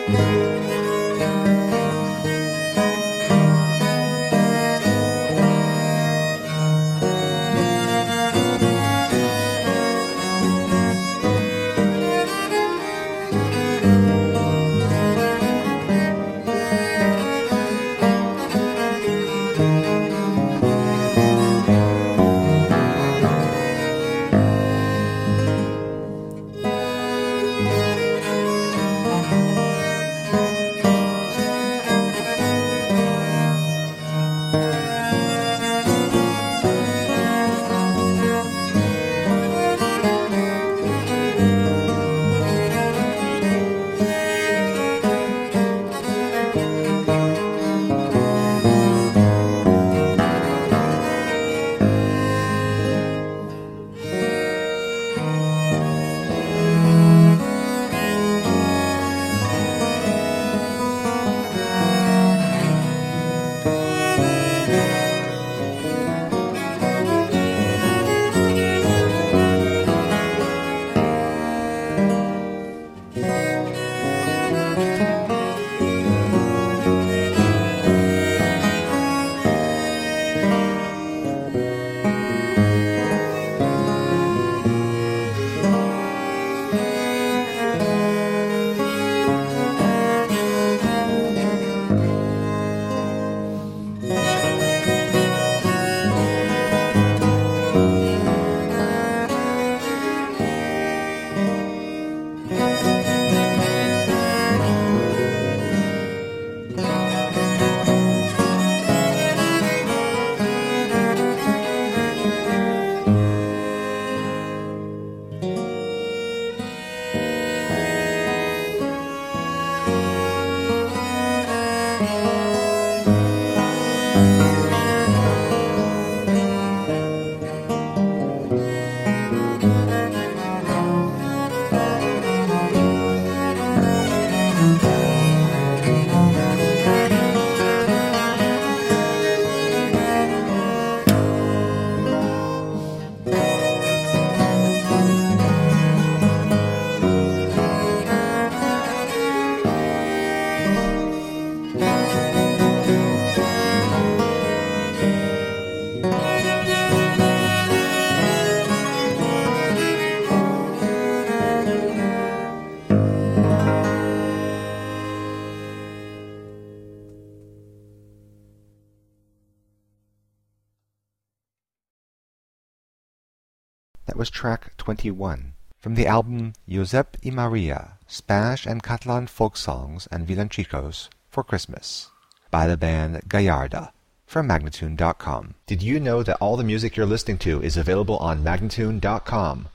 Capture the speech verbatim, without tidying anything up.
That was track twenty-one, from the album Josep y Maria, Spanish and Catalan Folk Songs and Villancicos for Christmas, by the band Gallarda, from Magnatune dot com. Did you know that all the music you're listening to is available on Magnatune dot com?